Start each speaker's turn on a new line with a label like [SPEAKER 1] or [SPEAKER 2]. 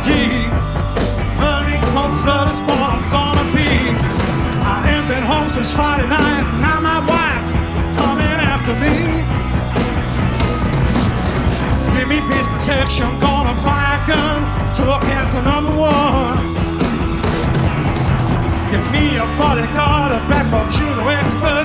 [SPEAKER 1] deep. Earning cold blood is what I'm gonna be. I ain't been home since Friday night. Now my wife is coming after me. Give me peace protection, gonna buy a gun to look after number one. Give me a bodyguard, a backbone shooter expert.